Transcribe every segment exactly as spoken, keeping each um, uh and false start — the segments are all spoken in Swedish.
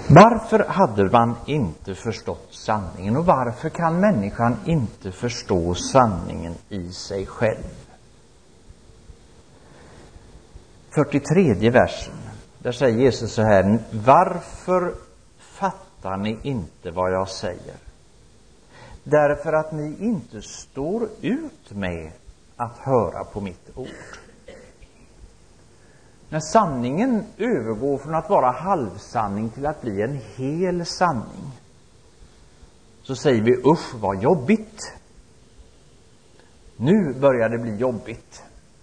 Varför hade man inte förstått sanningen, och varför kan människan inte förstå sanningen i sig själv? fyrtiotredje versen, där säger Jesus så här: varför fattar ni inte vad jag säger? Därför att ni inte står ut med att höra på mitt ord. När sanningen övergår från att vara halvsanning till att bli en hel sanning, så säger vi: usch vad jobbigt. Nu börjar det bli jobbigt.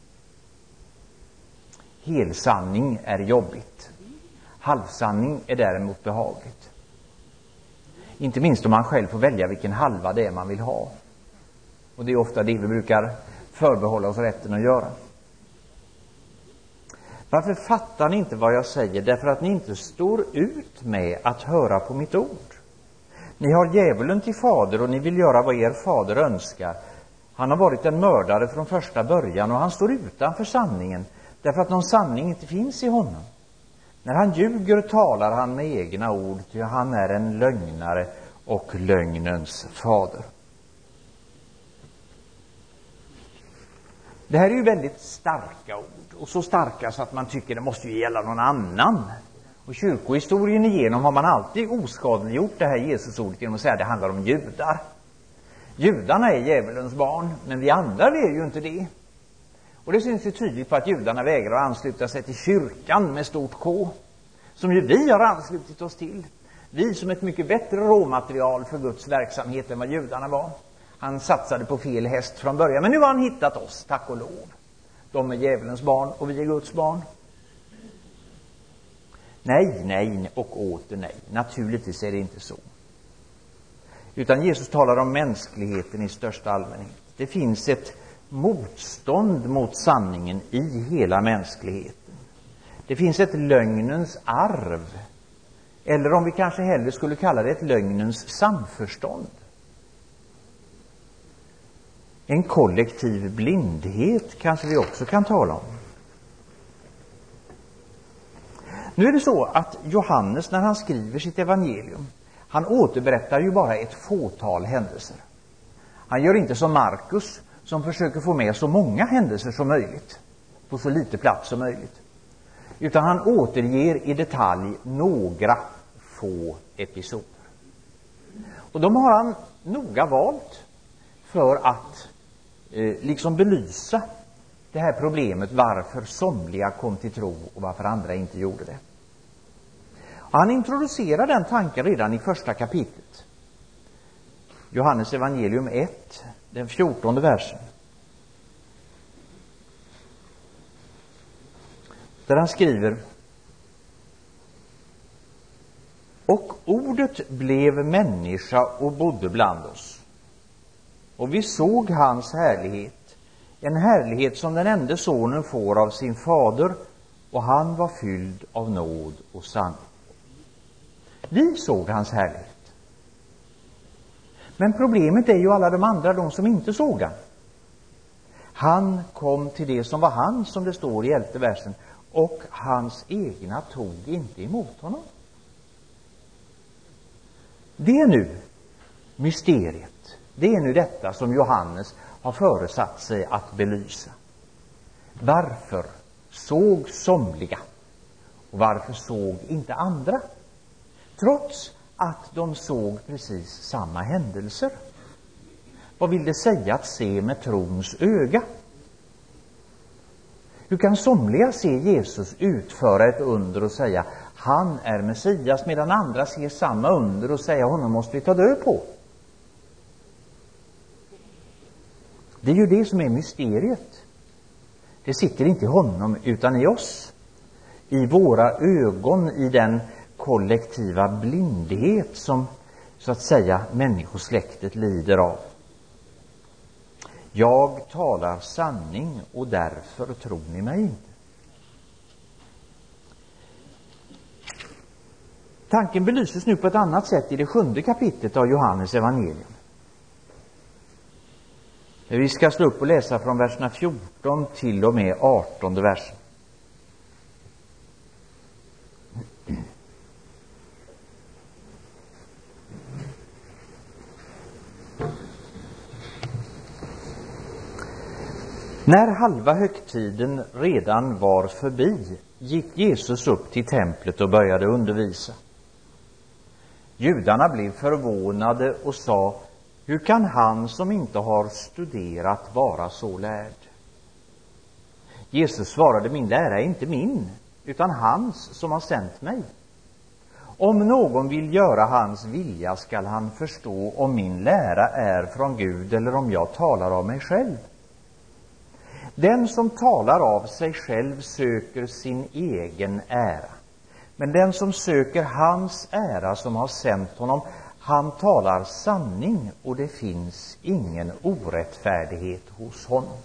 Helsanning är jobbigt. Halvsanning är däremot behagligt. Inte minst om man själv får välja vilken halva det är man vill ha. Och det är ofta det vi brukar förbehålla oss rätten att göra. Varför fattar ni inte vad jag säger? Därför att ni inte står ut med att höra på mitt ord. Ni har djävulen till fader och ni vill göra vad er fader önskar. Han har varit en mördare från första början och han står utanför sanningen. Därför att någon sanning inte finns i honom. När han ljuger talar han med egna ord, ty han är en lögnare och lögnens fader. Det här är ju väldigt starka ord, och så starka så att man tycker det måste ju gälla någon annan. Och kyrkohistorien igenom har man alltid oskadliggjort det här Jesusordet genom att säga att det handlar om judar. Judarna är djävulens barn, men vi andra är ju inte det. Och det syns ju tydligt på att judarna vägrar att ansluta sig till kyrkan med stort K, som ju vi har anslutit oss till. Vi som ett mycket bättre råmaterial för Guds verksamhet än vad judarna var. Han satsade på fel häst från början, men nu har han hittat oss, tack och lov. De är djävulens barn och vi är Guds barn. Nej, nej och åter nej. Naturligtvis är det inte så. Utan Jesus talar om mänskligheten i största allmänhet. Det finns ett motstånd mot sanningen i hela mänskligheten. Det finns ett lögnens arv. Eller om vi kanske hellre skulle kalla det ett lögnens samförstånd. En kollektiv blindhet kanske vi också kan tala om. Nu är det så att Johannes, när han skriver sitt evangelium, han återberättar ju bara ett fåtal händelser. Han gör inte som Markus, som försöker få med så många händelser som möjligt på så lite plats som möjligt. Utan han återger i detalj några få episoder. Och de har han noga valt för att eh, liksom belysa det här problemet, varför somliga kom till tro och varför andra inte gjorde det. Och han introducerar den tanken redan i första kapitlet. Johannes evangelium ett, den fjortonde versen. Där han skriver: och ordet blev människa och bodde bland oss. Och vi såg hans härlighet, en härlighet som den enda sonen får av sin fader, och han var fylld av nåd och sanning. Vi såg hans härlighet. Men problemet är ju alla de andra, de som inte såg han. Han kom till det som var han, som det står i elfte versen, och hans egna tog inte emot honom. Det är nu mysteriet. Det är nu detta som Johannes har föresatt sig att belysa. Varför såg somliga och varför såg inte andra? Trots att de såg precis samma händelser. Vad vill det säga att se med trons öga? Hur kan somliga se Jesus utföra ett under och säga han är Messias, medan andra ser samma under och säger honom måste vi ta död på? Det är ju det som är mysteriet. Det sitter inte i honom utan i oss. I våra ögon, i den kollektiva blindhet som så att säga människosläktet lider av. Jag talar sanning och därför tror ni mig inte. Tanken belyses nu på ett annat sätt i det sjunde kapitlet av Johannes evangelium. Vi ska slå upp och läsa från verserna fjorton till och med artonde versen. När halva högtiden redan var förbi gick Jesus upp till templet och började undervisa. Judarna blev förvånade och sa: hur kan han som inte har studerat vara så lärd? Jesus svarade: min lära är inte min, utan hans som har sänt mig. Om någon vill göra hans vilja skall han förstå om min lära är från Gud eller om jag talar av mig själv. Den som talar av sig själv söker sin egen ära. Men den som söker hans ära som har sänt honom, han talar sanning och det finns ingen orättfärdighet hos honom.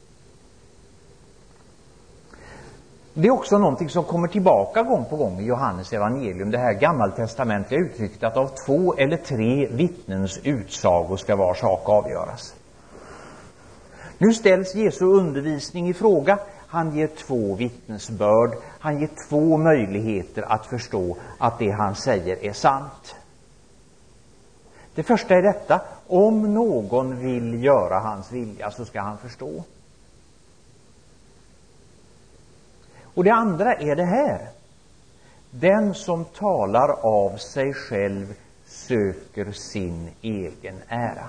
Det är också någonting som kommer tillbaka gång på gång i Johannes evangelium. Det här gammaltestamentliga uttrycket att av två eller tre vittnens utsagor ska var sak avgöras. Nu ställs Jesu undervisning i fråga. Han ger två vittnesbörd. Han ger två möjligheter att förstå att det han säger är sant. Det första är detta: om någon vill göra hans vilja så ska han förstå. Och det andra är det här: den som talar av sig själv söker sin egen ära.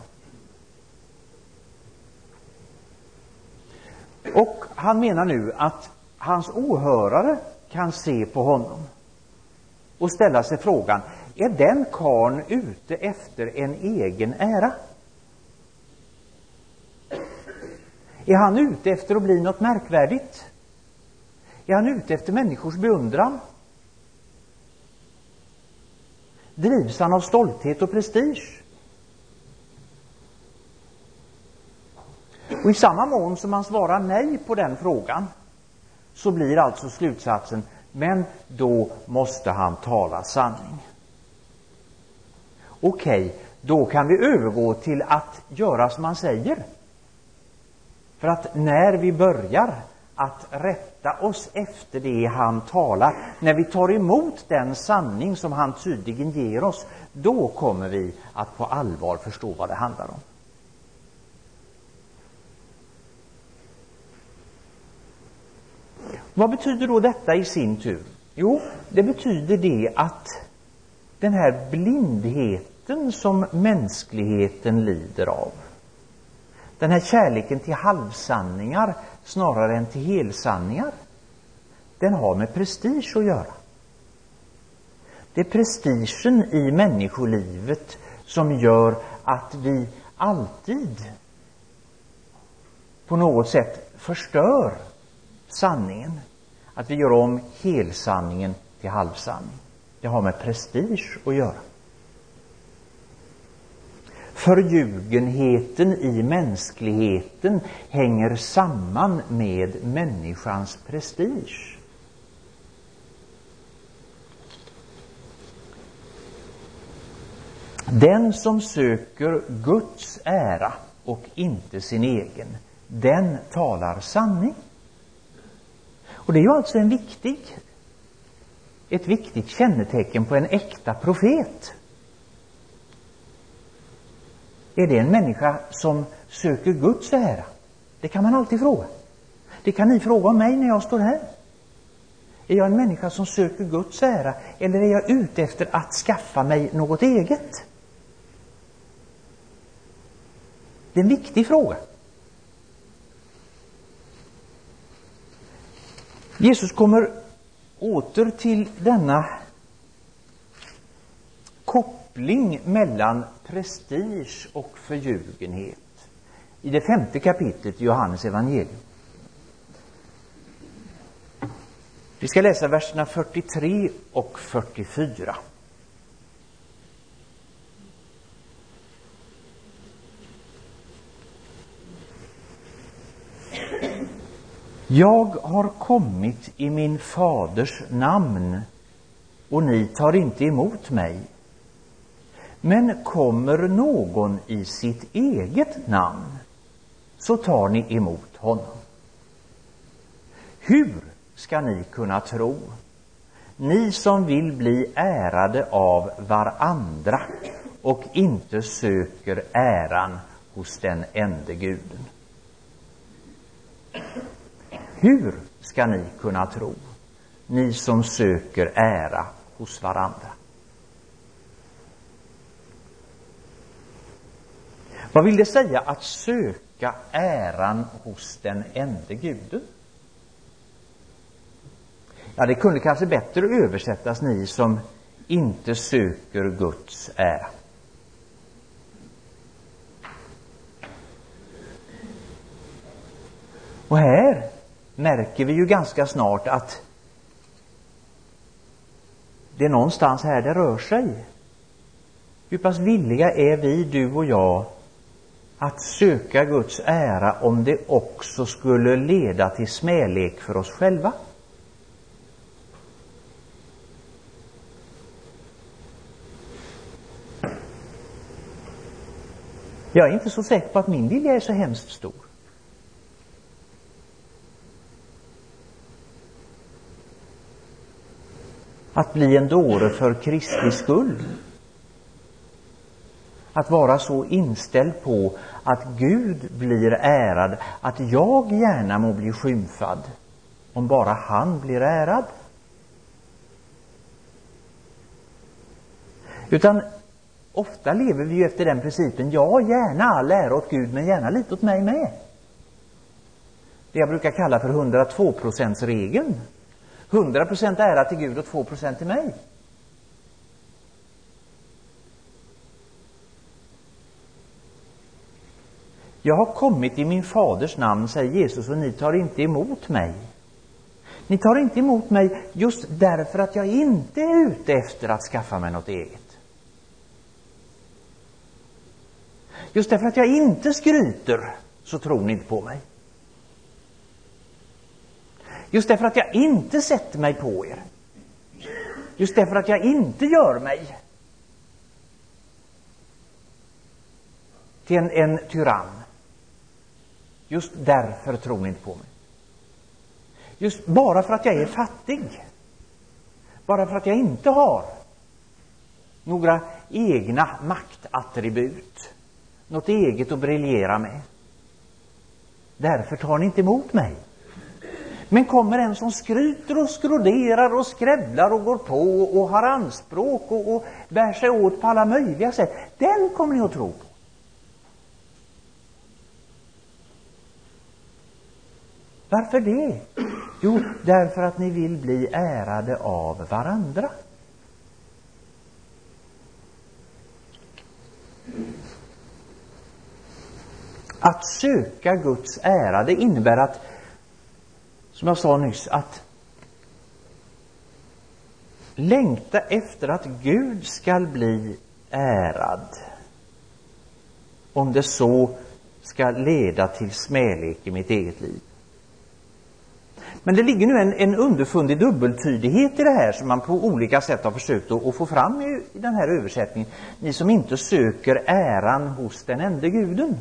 Och han menar nu att hans åhörare kan se på honom och ställa sig frågan: är den karln ute efter en egen ära? Är han ute efter att bli något märkvärdigt? Är han ute efter människors beundran? Drivs han av stolthet och prestige? Och i samma mån som man svarar nej på den frågan så blir alltså slutsatsen: men då måste han tala sanning. Okej, då kan vi övergå till att göra som han säger. För att när vi börjar att rätta oss efter det han talar, när vi tar emot den sanning som han tydligen ger oss, då kommer vi att på allvar förstå vad det handlar om. Vad betyder då detta i sin tur? Jo, det betyder det att den här blindheten som mänskligheten lider av, den här kärleken till halvsanningar snarare än till helsanningar, den har med prestige att göra. Det är prestigen i människolivet som gör att vi alltid på något sätt förstör sanningen. Att vi gör om helsanningen till halvsanning. Det har med prestige att göra. Förljugenheten i mänskligheten hänger samman med människans prestige. Den som söker Guds ära och inte sin egen, den talar sanning. Och det är ju alltså en viktig, ett viktigt kännetecken på en äkta profet. Är det en människa som söker Guds ära? Det kan man alltid fråga. Det kan ni fråga om mig när jag står här. Är jag en människa som söker Guds ära, eller är jag ute efter att skaffa mig något eget? Det är en viktig fråga. Jesus kommer åter till denna koppling mellan prestige och förljugenhet i det femte kapitlet i Johannes evangelium. Vi ska läsa verserna fyrtiotre och fyrtiofyra. Jag har kommit i min faders namn och ni tar inte emot mig. Men kommer någon i sitt eget namn så tar ni emot honom. Hur ska ni kunna tro, ni som vill bli ärade av varandra och inte söker äran hos den ende guden? Hur ska ni kunna tro, ni som söker ära hos varandra? Vad vill det säga att söka äran hos den ende Guden? Ja, det kunde kanske bättre översättas, ni som inte söker Guds ära. Och här märker vi ju ganska snart att det är någonstans här det rör sig. Hur pass villiga är vi, du och jag, att söka Guds ära om det också skulle leda till smälek för oss själva? Jag är inte så säker på att min vilja är så hemskt stor. Att bli en dåre för Kristi skull. Att vara så inställd på att Gud blir ärad, att jag gärna må bli skymfad om bara han blir ärad. Utan ofta lever vi ju efter den principen, ja, gärna all ära åt Gud, men gärna lite åt mig med. Det jag brukar kalla för hundratvå procents regeln. hundra procent ära till Gud och två procent till mig. Jag har kommit i min faders namn, säger Jesus, och ni tar inte emot mig. Ni tar inte emot mig just därför att jag inte är ute efter att skaffa mig något eget. Just därför att jag inte skryter så tror ni inte på mig. Just därför att jag inte sätter mig på er. Just därför att jag inte gör mig till en, en tyrann. Just därför tror ni inte på mig. Just bara för att jag är fattig. Bara för att jag inte har några egna maktattribut. Något eget att briljera med. Därför tar ni inte emot mig. Men kommer en som skryter och skroderar och skrävlar och går på och har anspråk och, och bär sig åt på alla möjliga sätt, den kommer ni att tro på. Varför det? Jo, därför att ni vill bli ärade av varandra. Att söka Guds ära, det innebär att, som jag sa nyss, att längta efter att Gud ska bli ärad. Om det så ska leda till smälek i mitt eget liv. Men det ligger nu en, en underfundig dubbeltydighet i det här som man på olika sätt har försökt att, att få fram i, i den här översättningen. Ni som inte söker äran hos den ende Guden.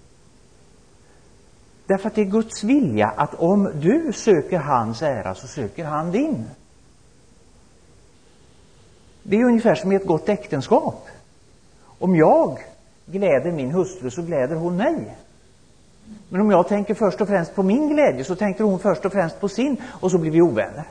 Därför att det är Guds vilja att om du söker hans ära så söker han din. Det är ungefär som i ett gott äktenskap. Om jag gläder min hustru så gläder hon mig. Men om jag tänker först och främst på min glädje så tänker hon först och främst på sin och så blir vi ovänner.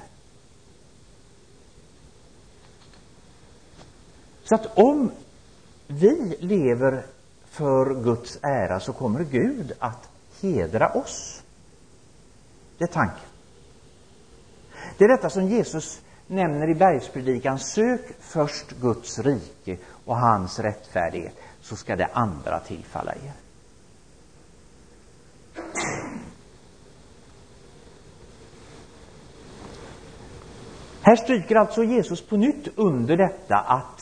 Så att om vi lever för Guds ära så kommer Gud att hedra oss. Det är tanken. Det är detta som Jesus nämner i bergspredikan. Sök först Guds rike och hans rättfärdighet, så ska det andra tillfalla er. Här stryker alltså Jesus på nytt under detta att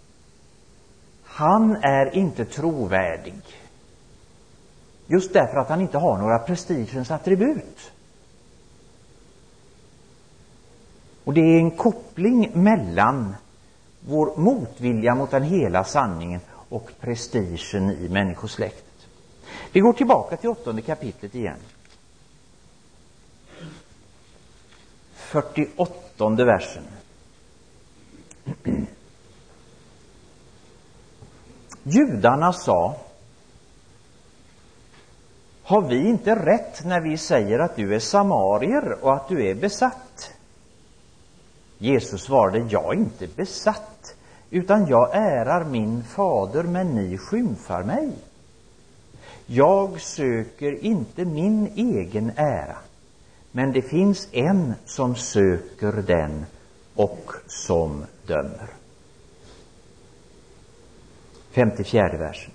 han är inte trovärdig. Just därför att han inte har några prestigens attribut. Och det är en koppling mellan vår motvilja mot den hela sanningen och prestigen i människosläktet. Vi går tillbaka till åttonde kapitlet igen. fyrtioåttonde versen. Judarna sa: har vi inte rätt när vi säger att du är samarier och att du är besatt? Jesus svarade, jag är inte besatt, utan jag ärar min fader, men ni skymfar mig. Jag söker inte min egen ära, men det finns en som söker den och som dömer. femtiofjärde versen.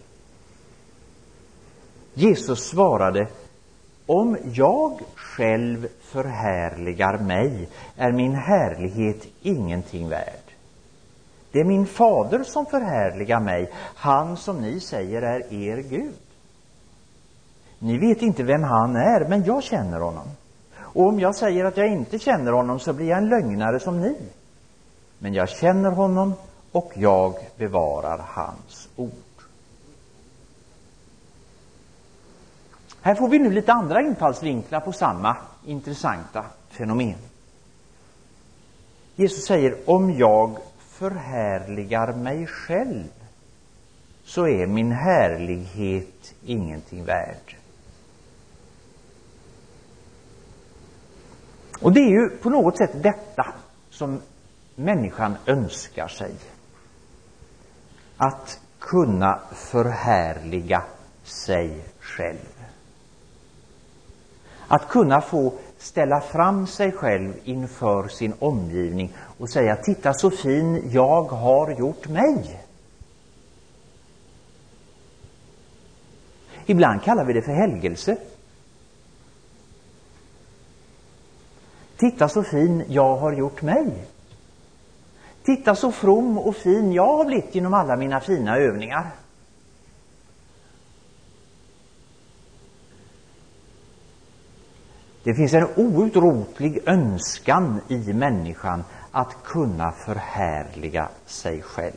Jesus svarade, om jag själv förhärligar mig är min härlighet ingenting värd. Det är min fader som förhärligar mig, han som ni säger är er Gud. Ni vet inte vem han är, men jag känner honom. Och om jag säger att jag inte känner honom så blir jag en lögnare som ni. Men jag känner honom och jag bevarar hans ord. Här får vi nu lite andra infallsvinklar på samma intressanta fenomen. Jesus säger, om jag förhärligar mig själv så är min härlighet ingenting värd. Och det är ju på något sätt detta som människan önskar sig. Att kunna förhärliga sig själv. Att kunna få ställa fram sig själv inför sin omgivning och säga, titta så fin jag har gjort mig. Ibland kallar vi det för helgelse. Titta så fin jag har gjort mig. Titta så from och fin jag har blivit genom alla mina fina övningar. Det finns en outrotlig önskan i människan att kunna förhärliga sig själv.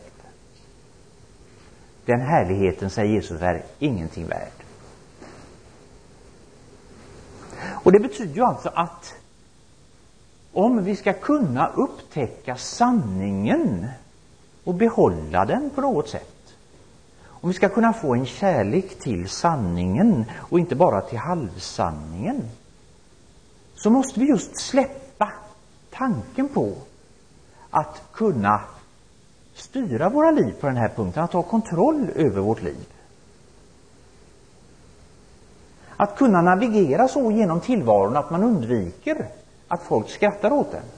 Den härligheten, säger Jesus, är ingenting värd. Och det betyder ju alltså att om vi ska kunna upptäcka sanningen och behålla den på något sätt, om vi ska kunna få en kärlek till sanningen och inte bara till halvsanningen, så måste vi just släppa tanken på att kunna styra våra liv på den här punkten, att ha kontroll över vårt liv. Att kunna navigera så genom tillvaron att man undviker att folk skrattar åt den.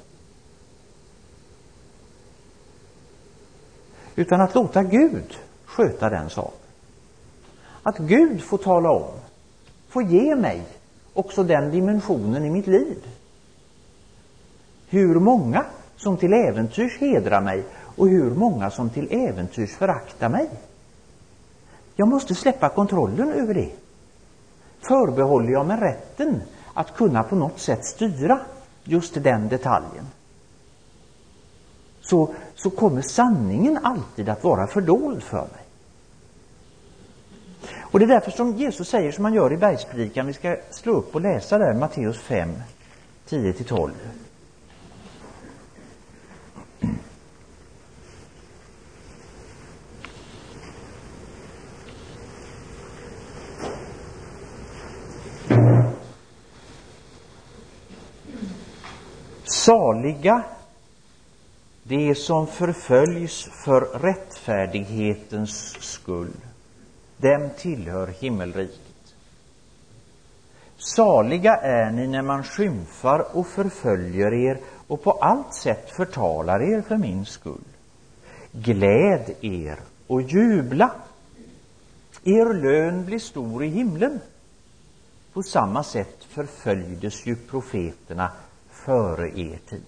Utan att låta Gud sköta den saken. Att Gud får tala om, får ge mig också den dimensionen i mitt liv. Hur många som till äventyrs hedrar mig och hur många som till äventyrs föraktar mig. Jag måste släppa kontrollen över det. Förbehåller jag mig rätten att kunna på något sätt styra just den detaljen, så, så kommer sanningen alltid att vara fördold för mig. Och det är därför som Jesus säger som han gör i bergspredikan. Vi ska slå upp och läsa där Matteus fem, tio till tolv. Saliga de som förföljs för rättfärdighetens skull, dem tillhör himmelriket. Saliga är ni när man skymfar och förföljer er och på allt sätt förtalar er för min skull. Gläd er och jubla. Er lön blir stor i himlen. På samma sätt förföljdes ju profeterna före er tid.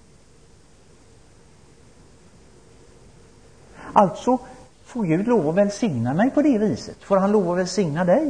Alltså, får Gud lov att välsigna mig på det viset? Får han lov att välsigna dig?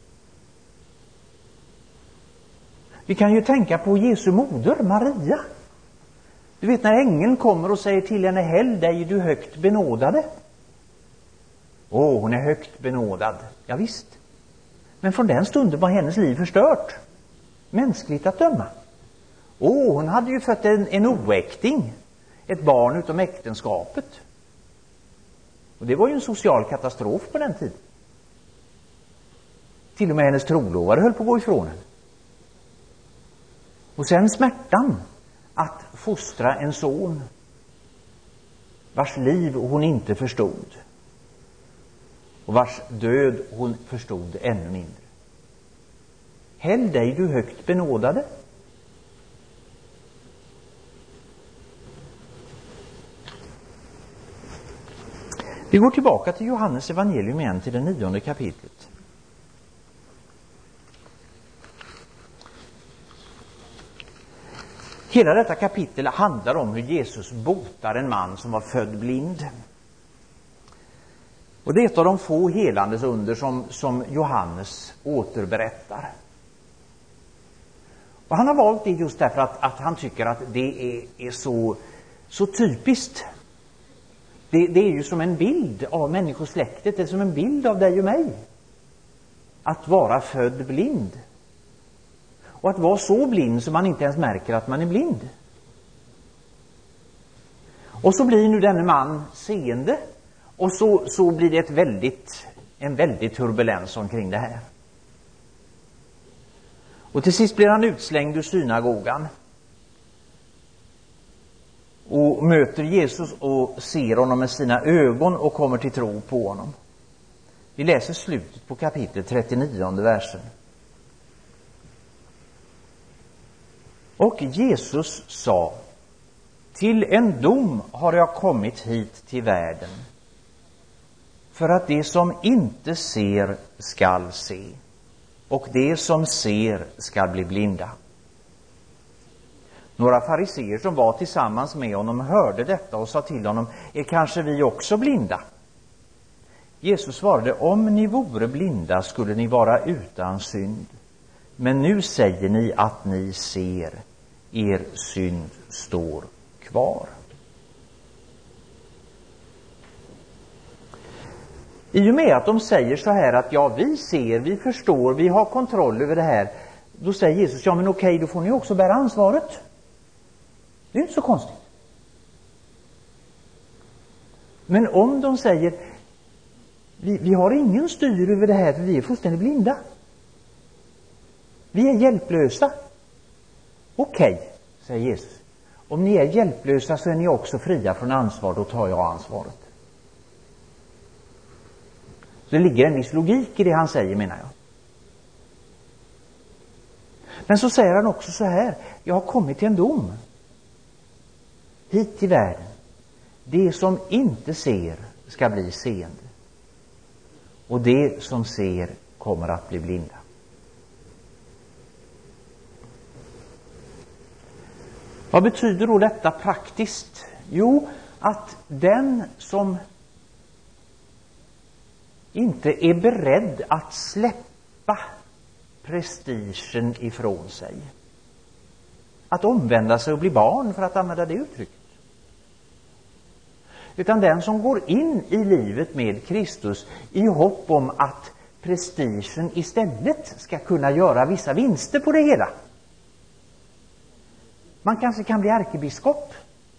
Vi kan ju tänka på Jesu moder, Maria. Du vet när ängeln kommer och säger till henne, häll dig du högt benådade. Åh, hon är högt benådad. Ja, visst. Men från den stunden var hennes liv förstört. Mänskligt att döma. Åh, hon hade ju fött en, en oäkting. Ett barn utom äktenskapet. Och det var ju en social katastrof på den tiden. Till och med hennes trolovare höll på att gå ifrån henne. Och sen smärtan att fostra en son vars liv hon inte förstod och vars död hon förstod ännu mindre. Häll dig, du högt benådade. Vi går tillbaka till Johannes evangelium igen, till det nionde kapitlet. Hela detta kapitel handlar om hur Jesus botar en man som var född blind. Och det är ett av de få helandes under som, som Johannes återberättar. Och han har valt det just därför att, att han tycker att det är, är så, så typiskt. Det, det är ju som en bild av människosläktet, det är som en bild av dig och mig. Att vara född blind. Och att vara så blind så man inte ens märker att man är blind. Och så blir nu denne man seende. Och så, så blir det ett väldigt, en väldigt turbulens omkring det här. Och till sist blir han utslängd ur synagogan. Och möter Jesus och ser honom med sina ögon och kommer till tro på honom. Vi läser slutet på kapitel trettionio versen. Och Jesus sa: till en dom har jag kommit hit till världen, för att det som inte ser skall se, och det som ser skall bli blinda. Några fariseer som var tillsammans med honom hörde detta och sa till honom: är kanske vi också blinda? Jesus svarade: om ni vore blinda skulle ni vara utan synd. Men nu säger ni att ni ser. Er synd står kvar. I och med att de säger så här att ja, vi ser, vi förstår, vi har kontroll över det här, då säger Jesus: ja men okej, då får ni också bära ansvaret. Det är inte så konstigt. Men om de säger: vi, vi har ingen styr över det här för vi är fullständigt blinda, vi är hjälplösa. Okej, okay, säger Jesus. Om ni är hjälplösa så är ni också fria från ansvar, då tar jag ansvaret. Så det ligger en viss logik i det han säger, menar jag. Men så säger han också så här: jag har kommit till en dom hit till världen. Det som inte ser ska bli seende, och det som ser kommer att bli blinda. Vad betyder då detta praktiskt? Jo, att den som inte är beredd att släppa prestigen ifrån sig, att omvända sig och bli barn, för att använda det uttrycket, utan den som går in i livet med Kristus i hopp om att prestigen istället ska kunna göra vissa vinster på det hela. Man kanske kan bli ärkebiskop.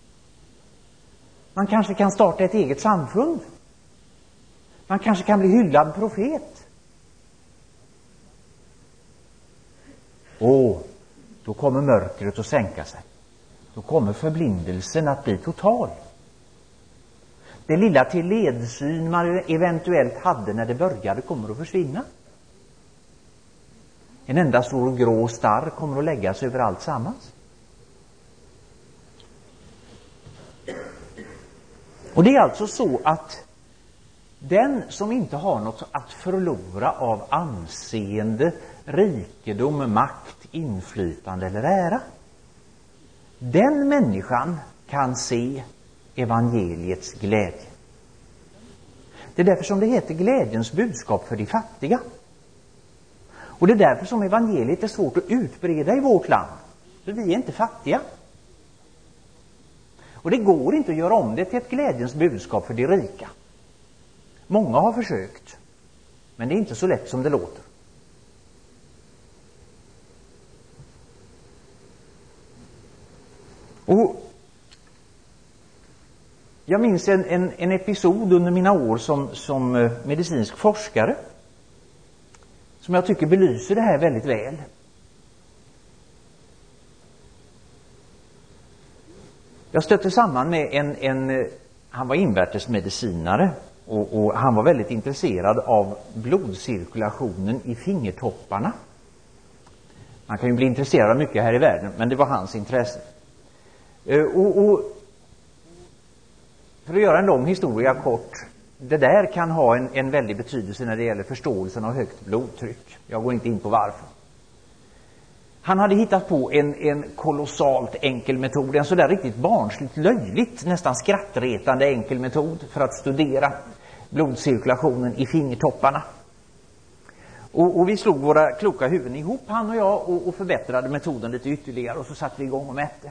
Man kanske kan starta ett eget samfund. Man kanske kan bli hyllad profet. Och då kommer mörkret att sänka sig. Då kommer förblindelsen att bli total. Det lilla till ledsyn man eventuellt hade när det började kommer att försvinna. En enda stor grå starr kommer att läggas över allt sammans. Och det är alltså så att den som inte har något att förlora av anseende, rikedom, makt, inflytande eller ära, den människan kan se evangeliets glädje. Det är därför som det heter glädjens budskap för de fattiga. Och det är därför som evangeliet är svårt att utbreda i vårt land. För vi är inte fattiga. Och det går inte att göra om det till ett glädjens budskap för de rika. Många har försökt, men det är inte så lätt som det låter. Och jag minns en, en, en episod under mina år som, som medicinsk forskare, som jag tycker belyser det här väldigt väl. Jag stötte samman med en, en han var invärtesmedicinare och, och han var väldigt intresserad av blodcirkulationen i fingertopparna. Man kan ju bli intresserad av mycket här i världen, men det var hans intresse. Och, och för att göra en lång historia kort, det där kan ha en, en väldig betydelse när det gäller förståelsen av högt blodtryck. Jag går inte in på varför. Han hade hittat på en, en kolossalt enkel metod, en sådär riktigt barnsligt löjligt, nästan skrattretande enkel metod för att studera blodcirkulationen i fingertopparna. Och, och vi slog våra kloka huvuden ihop, han och jag, och, och förbättrade metoden lite ytterligare, och så satte vi igång och mätte.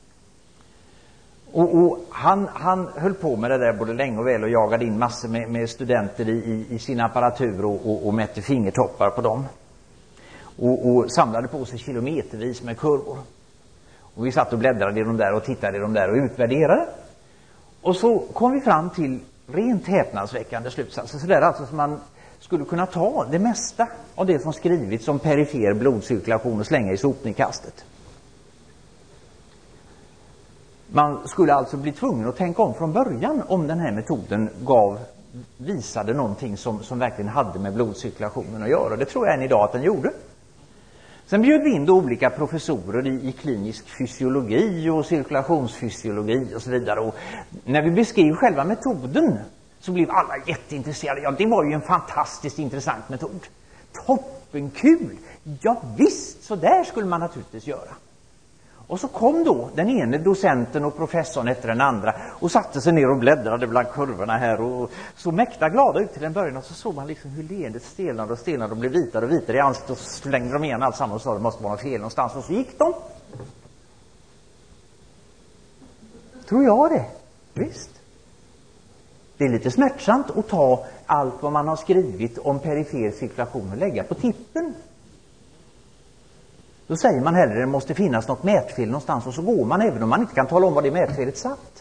Och, och han, han höll på med det där både länge och väl och jagade in massor med, med studenter i, i, i sin apparatur och, och, och mätte fingertoppar på dem. Och, och samlade på sig kilometervis med kurvor. Och vi satt och bläddrade i dem där och tittade i dem där och utvärderade. Och så kom vi fram till rent häpnadsväckande slutsatser. Så där alltså som man skulle kunna ta det mesta av det som skrivits om perifer blodcirkulation och slänga i sopnedkastet. Man skulle alltså bli tvungen att tänka om från början om den här metoden gav, visade någonting som, som verkligen hade med blodcirkulationen att göra. Det tror jag än idag att den gjorde. Sen bjöd vi in då olika professorer i, i klinisk fysiologi och cirkulationsfysiologi och så vidare. Och när vi beskrev själva metoden så blev alla jätteintresserade. Ja, det var ju en fantastiskt intressant metod. Toppenkul! Ja visst, så där skulle man naturligtvis göra. Och så kom då den ene docenten och professorn efter den andra och satte sig ner och bläddrade bland kurvorna här och så mäkta glada ut till den början, och så såg man liksom hur leendet stelnade och stelnade och blev vitare och vitare i ansiktet, och så slängde de igen allt samman och sa att det måste vara något fel någonstans, och så gick de. Tror jag det? Visst. Det är lite smärtsamt att ta allt vad man har skrivit om perifer cirkulation och lägga på tippen. Då säger man hellre att det måste finnas något mätfel någonstans, och så går man även om man inte kan tala om vad det mätfelet satt.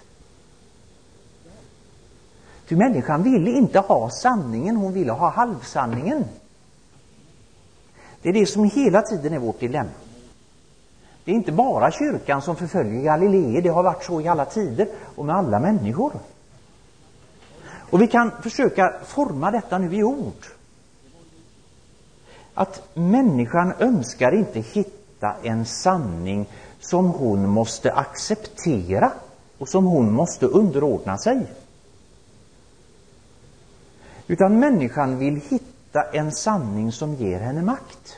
Ty människan ville inte ha sanningen, hon ville ha halvsanningen. Det är det som hela tiden är vårt dilemma. Det är inte bara kyrkan som förföljer Galilei, det har varit så i alla tider och med alla människor. Och vi kan försöka forma detta nu i ord. Att människan önskar inte hitta en sanning som hon måste acceptera och som hon måste underordna sig. Utan människan vill hitta en sanning som ger henne makt.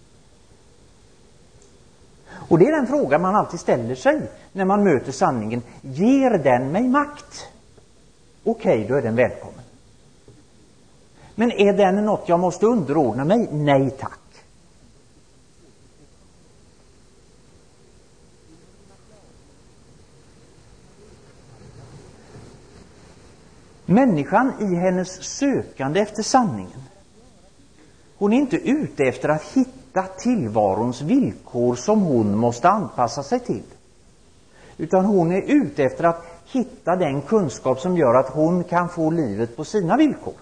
Och det är den fråga man alltid ställer sig när man möter sanningen. Ger den mig makt? Okej, okay, då är den välkommen. Men är den något jag måste underordna mig? Nej tack. Människan i hennes sökande efter sanningen, hon är inte ute efter att hitta tillvarons villkor som hon måste anpassa sig till. Utan hon är ute efter att hitta den kunskap som gör att hon kan få livet på sina villkor.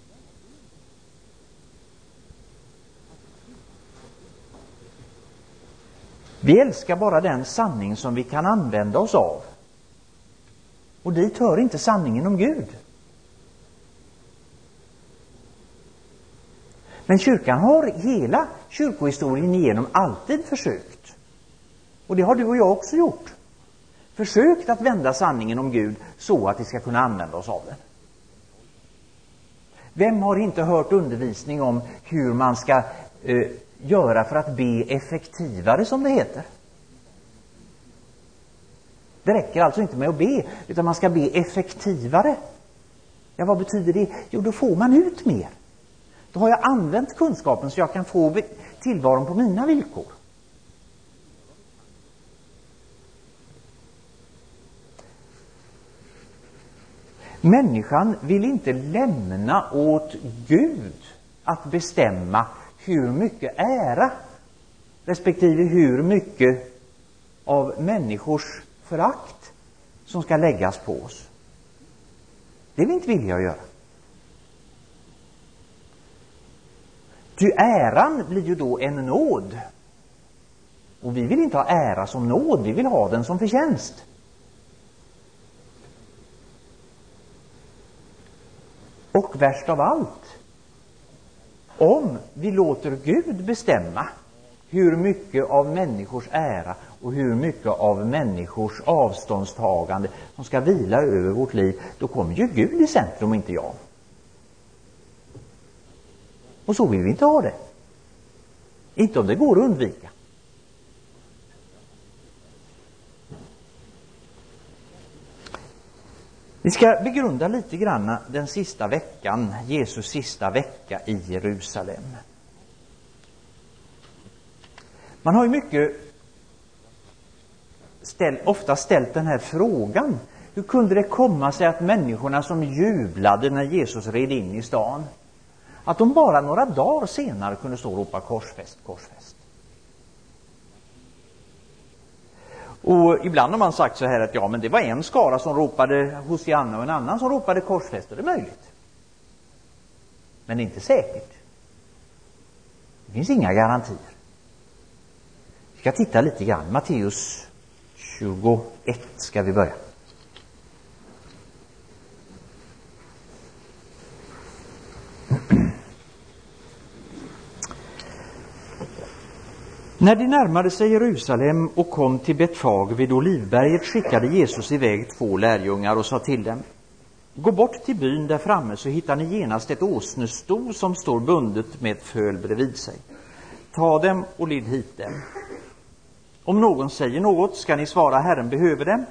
Vi älskar bara den sanning som vi kan använda oss av. Och dit hör inte sanningen om Gud. Men kyrkan har hela kyrkohistorien igenom alltid försökt. Och det har du och jag också gjort. Försökt att vända sanningen om Gud så att vi ska kunna använda oss av den. Vem har inte hört undervisning om hur man ska eh, göra för att be effektivare, som det heter? Det räcker alltså inte med att be, utan man ska be effektivare. Ja, vad betyder det? Jo, då får man ut mer. Då har jag använt kunskapen så jag kan få tillvaron på mina villkor. Människan vill inte lämna åt Gud att bestämma hur mycket ära respektive hur mycket av människors förakt som ska läggas på oss. Det är vi inte villiga att göra. Ty äran blir ju då en nåd. Och vi vill inte ha ära som nåd, vi vill ha den som förtjänst. Och värst av allt, om vi låter Gud bestämma hur mycket av människors ära och hur mycket av människors avståndstagande som ska vila över vårt liv, då kommer ju Gud i centrum och inte jag. Och så vill vi inte ha det. Inte om det går att undvika. Vi ska begrunda lite grann den sista veckan, Jesus sista vecka i Jerusalem. Man har ju mycket ställ, ofta ställt den här frågan. Hur kunde det komma sig att människorna som jublade när Jesus red in i stan, att de bara några dagar senare kunde stå och ropa korsfäst, korsfäst? Och ibland har man sagt så här att ja, men det var en skara som ropade Hosianna och en annan som ropade korsfäst. Det är möjligt. Men det är inte säkert. Det finns inga garantier. Vi ska titta lite grann. Matteus tjugoett ska vi börja. När de närmade sig Jerusalem och kom till Betfag vid Olivberget skickade Jesus iväg två lärjungar och sa till dem: gå bort till byn där framme, så hittar ni genast ett åsnesto som står bundet med ett föl bredvid sig. Ta dem och led hit dem. Om någon säger något ska ni svara: Herren behöver dem.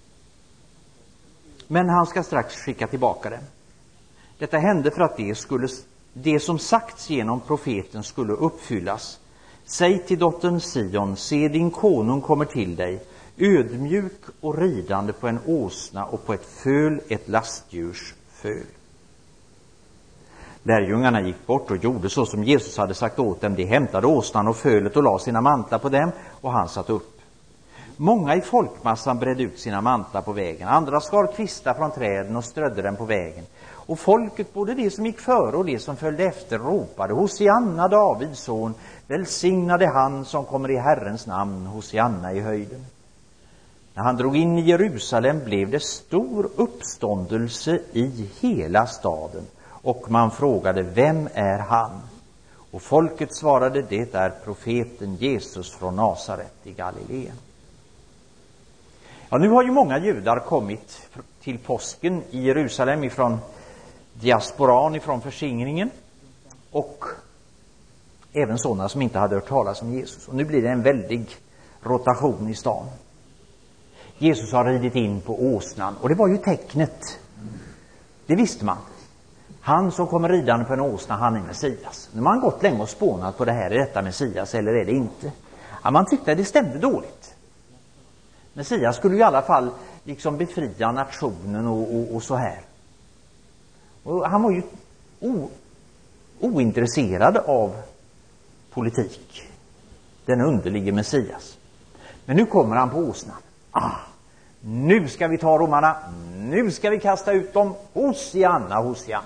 Men han ska strax skicka tillbaka dem. Detta hände för att det, skulle, det som sagts genom profeten skulle uppfyllas. Säg till dottern Sion, se din konung kommer till dig, ödmjuk och ridande på en åsna och på ett föl, ett lastdjurs föl. Lärjungarna gick bort och gjorde så som Jesus hade sagt åt dem. De hämtade åsnan och fölet och la sina mantlar på dem, och han satt upp. Många i folkmassan bredde ut sina mantlar på vägen. Andra skar kvistar från träden och strödde dem på vägen. Och folket, både det som gick före och det som följde efter, ropade: Hosianna, Davids son, välsignade han som kommer i Herrens namn, Hosianna i höjden. När han drog in i Jerusalem blev det stor uppståndelse i hela staden, och man frågade: vem är han? Och folket svarade: det är profeten Jesus från Nasaret i Galileen. Ja, nu har ju många judar kommit till påsken i Jerusalem ifrån diasporan, ifrån förskingringen, och även sådana som inte hade hört talas om Jesus. Och nu blir det en väldig rotation i stan. Jesus har ridit in på åsnan, och det var ju tecknet. Det visste man. Han som kommer ridande på en åsna, han är Messias. Nu har man gått länge och spånat på det här, är detta Messias eller är det inte? Ja, man tyckte att det stämde dåligt. Messias skulle ju i alla fall liksom befria nationen och, och, och så här. Och han var ju o, ointresserad av politik, den underlige Messias. Men nu kommer han på åsnan. Ah, nu ska vi ta romarna, nu ska vi kasta ut dem. Hosianna, Hosianna.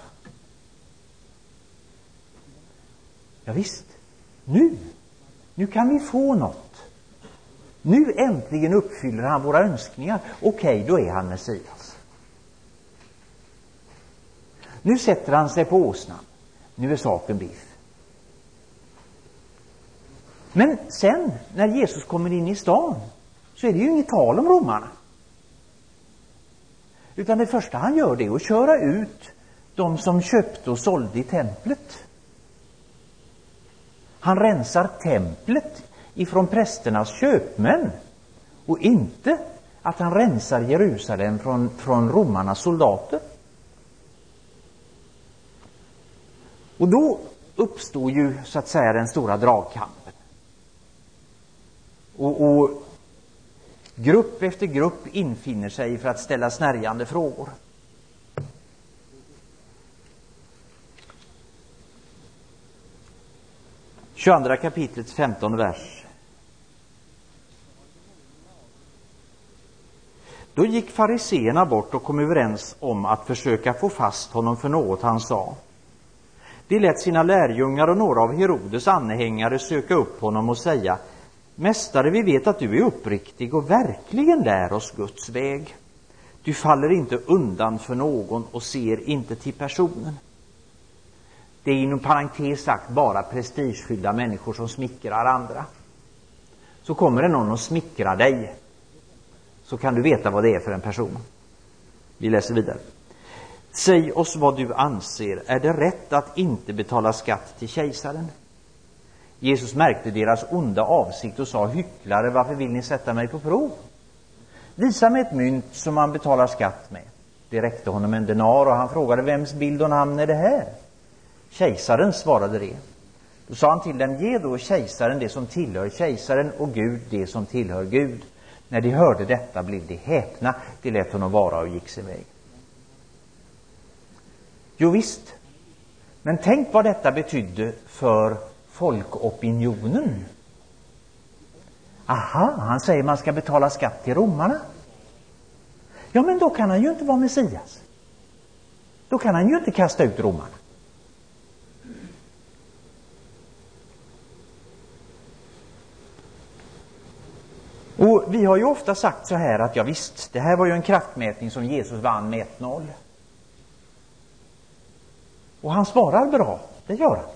Ja visst, nu, nu kan vi få något. Nu äntligen uppfyller han våra önskningar. Okej, då är han Messias. Nu sätter han sig på åsnan. Nu är saken biff. Men sen, när Jesus kommer in i stan, så är det ju inget tal om romarna. Utan det första han gör, det är att köra ut de som köpte och sålde i templet. Han rensar templet ifrån prästernas köpmän, och inte att han rensar Jerusalem från, från romarnas soldater. Och då uppstår ju så att säga den stora dragkampen. Och, och grupp efter grupp infinner sig för att ställa snärjande frågor. tjugoandra kapitlet, femtonde vers. Då gick fariseerna bort och kom överens om att försöka få fast honom för något han sa. De lät sina lärjungar och några av Herodes anhängare söka upp honom och säga: Mästare, vi vet att du är uppriktig och verkligen lär oss Guds väg. Du faller inte undan för någon och ser inte till personen. Det är inom parentes sagt bara prestigefyllda människor som smickrar andra. Så kommer det någon och smickrar dig, så kan du veta vad det är för en person. Vi läser vidare. Säg oss vad du anser. Är det rätt att inte betala skatt till kejsaren? Jesus märkte deras onda avsikt och sa: hycklare, varför vill ni sätta mig på prov? Visa mig ett mynt som man betalar skatt med. Det räckte honom en denar och han frågade: vems bild och namn är det här? Kejsaren, svarade det. Då sa han till dem: ge då kejsaren det som tillhör kejsaren och Gud det som tillhör Gud. När de hörde detta blev de häpna. De lät honom vara och gick sin väg. Jo visst, men tänk vad detta betydde för folkopinionen. Aha, han säger man ska betala skatt till romarna. Ja, men då kan han ju inte vara Messias. Då kan han ju inte kasta ut romarna. Och vi har ju ofta sagt så här att ja visst, det här var ju en kraftmätning som Jesus vann med ett noll. Och han svarar bra, det gör han.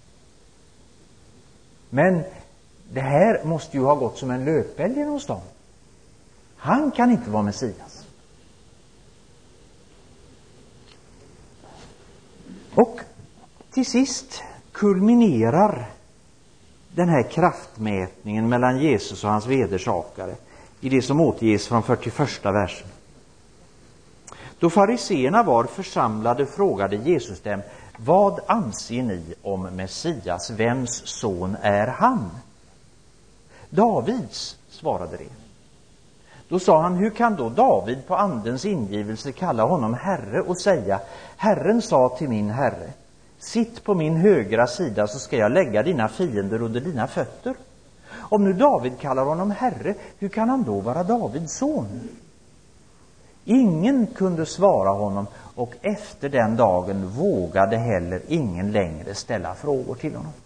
Men det här måste ju ha gått som en löpeld genom stan. Han kan inte vara Messias. Och till sist kulminerar den här kraftmätningen mellan Jesus och hans vedersakare i det som återges från fyrtioförsta versen. Då fariseerna var församlade frågade Jesus dem: vad anser ni om Messias? Vems son är han? Davids, svarade de. Då sa han: hur kan då David på andens ingivelse kalla honom herre och säga: Herren sa till min herre, sitt på min högra sida så ska jag lägga dina fiender under dina fötter. Om nu David kallar honom herre, hur kan han då vara Davids son? Ingen kunde svara honom, och efter den dagen vågade heller ingen längre ställa frågor till honom.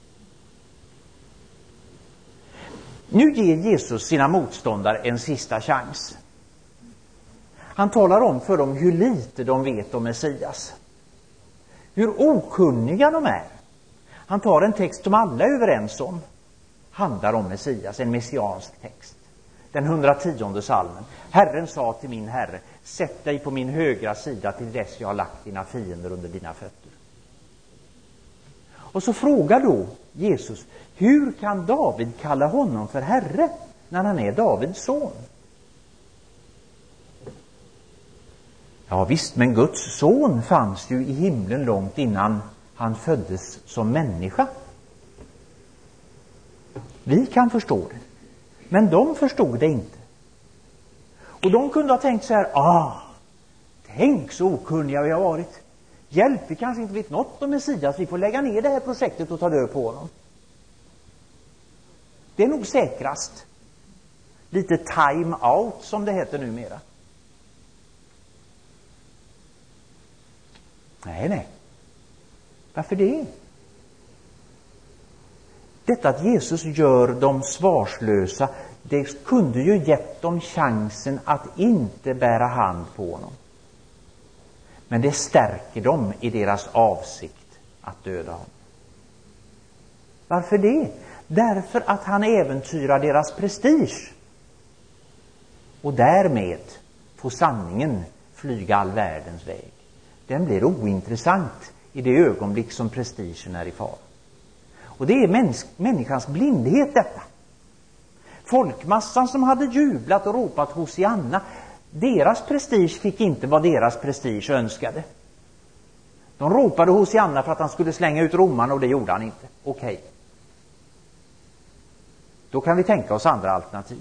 Nu ger Jesus sina motståndare en sista chans. Han talar om för dem hur lite de vet om Messias. Hur okunniga de är. Han tar en text som alla är överens om handlar om Messias, en messiansk text. Den hundrationde salmen. Herren sa till min herre: sätt dig på min högra sida till dess jag har lagt dina fiender under dina fötter. Och så frågar då Jesus: hur kan David kalla honom för herre när han är Davids son? Ja visst, men Guds son fanns ju i himlen långt innan han föddes som människa. Vi kan förstå det, men de förstod det inte. Och de kunde ha tänkt så här: ah, tänk så okunniga vi har varit. Hjälp, vi kanske inte vet något om Messias, vi får lägga ner det här projektet och ta död på honom. Det är nog säkrast. Lite time out som det heter numera. Nej, nej. Varför det? Detta att Jesus gör dem svarslösa, det kunde ju gett dem chansen att inte bära hand på honom. Men det stärker dem i deras avsikt att döda honom. Varför det? Därför att han äventyrar deras prestige. Och därmed får sanningen flyga all världens väg. Den blir ointressant i det ögonblick som prestigen är i fara. Och det är mäns- människans blindhet detta. Folkmassan som hade jublat och ropat Hosianna, deras prestige fick inte vad deras prestige önskade. De ropade Hosianna för att han skulle slänga ut romarna, och det gjorde han inte. Okej. Okay. Då kan vi tänka oss andra alternativ.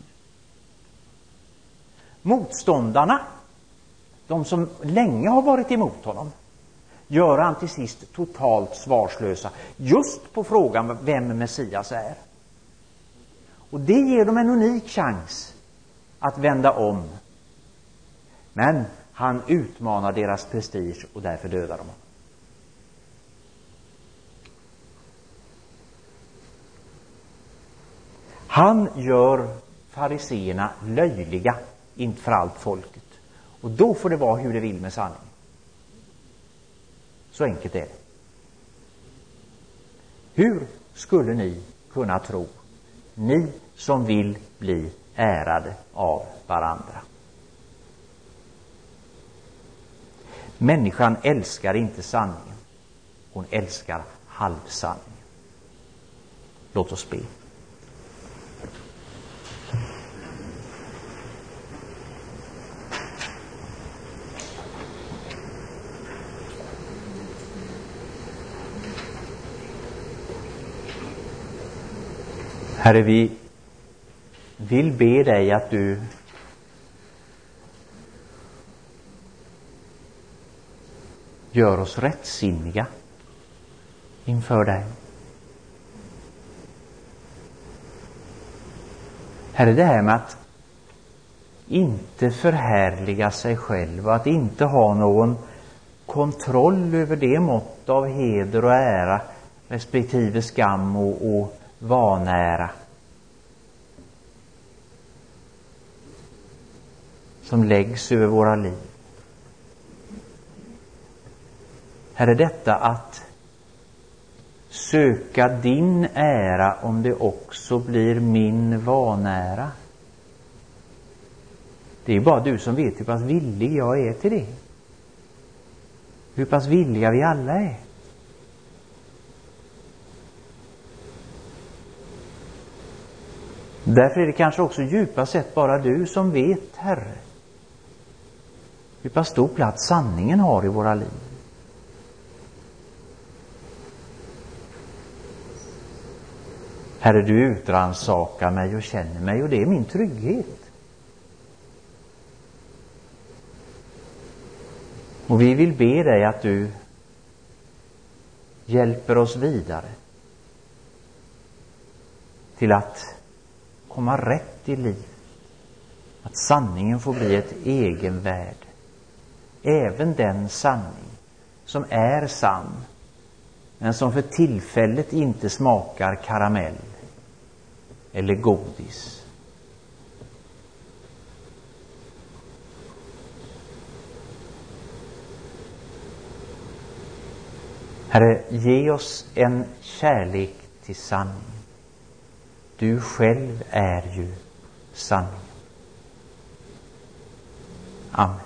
Motståndarna, de som länge har varit emot honom, gör han till sist totalt svarslösa just på frågan vem Messias är. Och det ger dem en unik chans att vända om. Men han utmanar deras prestige och därför dödar de honom. Han gör fariseerna löjliga inför allt folket. Och då får det vara hur det vill med sanningen. Så enkelt är det. Hur skulle ni kunna tro, ni som vill bli ärade av varandra? Människan älskar inte sanningen. Hon älskar halvsanningen. Låt oss be. Herre, vi vill be dig att du gör oss rättsinniga inför dig. Herre, det här med att inte förhärliga sig själv och att inte ha någon kontroll över det mått av heder och ära respektive skam och, och vanära som läggs över våra liv. Herre, detta att söka din ära om det också blir min vanära. Det är bara du som vet hur pass villig jag är till det. Hur pass villiga vi alla är. Därför är det kanske också djupast sett bara du som vet, Herre, hur pass stor plats sanningen har i våra liv. Herre, du utransakar mig och känner mig, och det är min trygghet. Och vi vill be dig att du hjälper oss vidare till att komma rätt i livet. Att sanningen får bli ett egenvärde. Även den sanning som är sann, men som för tillfället inte smakar karamell eller godis. Herre, ge oss en kärlek till sanningen. Du själv är ju sanningen. Amen.